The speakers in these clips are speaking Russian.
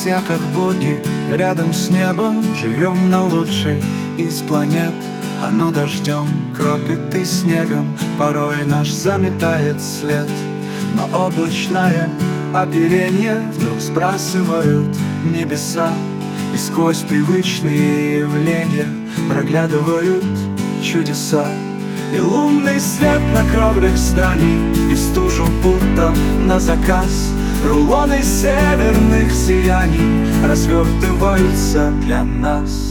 все как боги, рядом с небом живем на лучшей из планет. Оно дождем кропит и снегом, порой наш заметает след. Но облачное оперение вдруг сбрасывают небеса, и сквозь привычные явления проглядывают чудеса. И лунный свет на кровлях зданий, и стужу будто на заказ. Рулоны северных сияний развертываются для нас.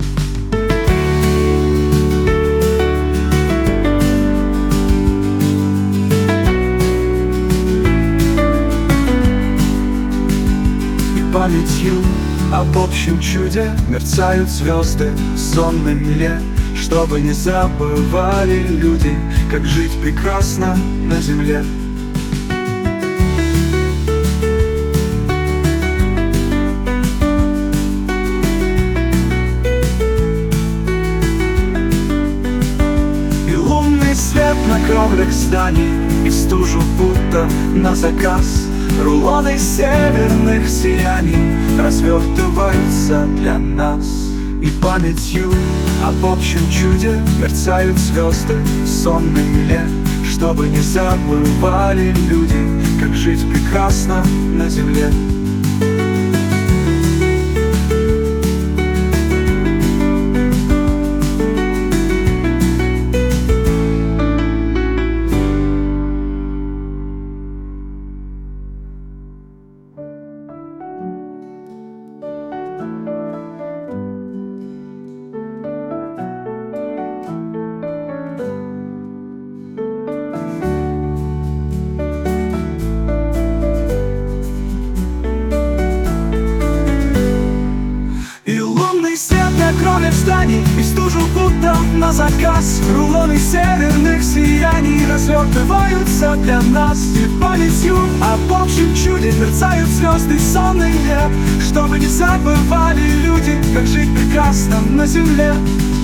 И памятью об общем чуде мерцают звезды в сонной мгле, чтобы не забывали люди, как жить прекрасно на земле. И лунный свет на кровлях зданий, и стужу будто на заказ. Рулоны северных сияний развертываются для нас. И памятью об общем чуде мерцают звезды в сонной мгле, чтобы не забывали люди, как жить прекрасно на земле. Кроме зданий и стужу будто на заказ. Рулоны северных сияний развертываются для нас. И памятью об общем чуде мерцают звезды сонный лет, чтобы не забывали люди, как жить прекрасно на земле.